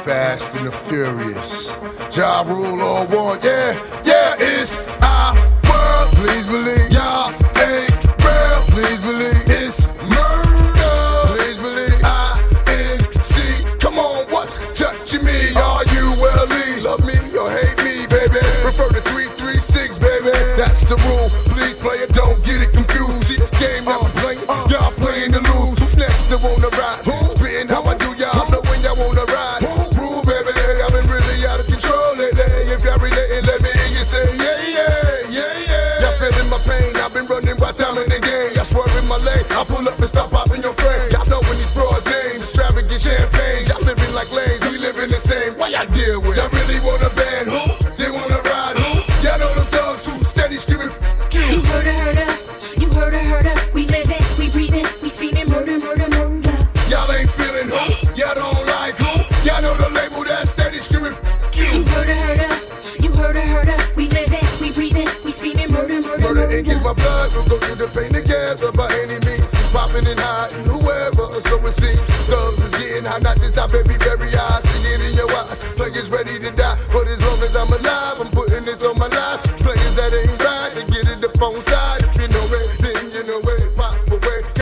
Fast and the Furious. Ja Rule all one, yeah, it's our world. Please believe y'all ain't real. Please believe it's murder. Please believe INC. Come on, what's touching me? Are you well-ly? Love me or hate me, baby? Refer to 336, baby. That's the rule. Please play it, don't get it confused. See this game that we playing, y'all playing to lose. Who's next to wanna ride? Spitting how I do, y'all know when y'all wanna ride. Rule, baby, I've been really out of control lately. If y'all relating, let me hear you say yeah. Y'all feeling my pain? I've been running by time in the game. Y'all swerving my lane. I pull up and stop popping your frame. Y'all know when these broads names, extravagant champagne. Y'all living like lanes, we living the same. Why y'all deal with? Y'all really wanna ban who? They wanna ride who? Y'all know them thugs who steady screaming you. You heard her. We live it, we breathe it, we screaming murder. Y'all ain't feeling who? Y'all don't like who? Y'all know the label that steady screaming you. You heard her. We live it, we breathe it, we screaming murder. Murder ink is my blood, we'll go through the pain together by any means. Popping and hiding whoever, so it seems. Thugs is getting high, not this, I baby very high. See it in your eyes, players ready to die. But as long as I'm alive, I'm putting this on my life. Players that ain't right, they get it up on side.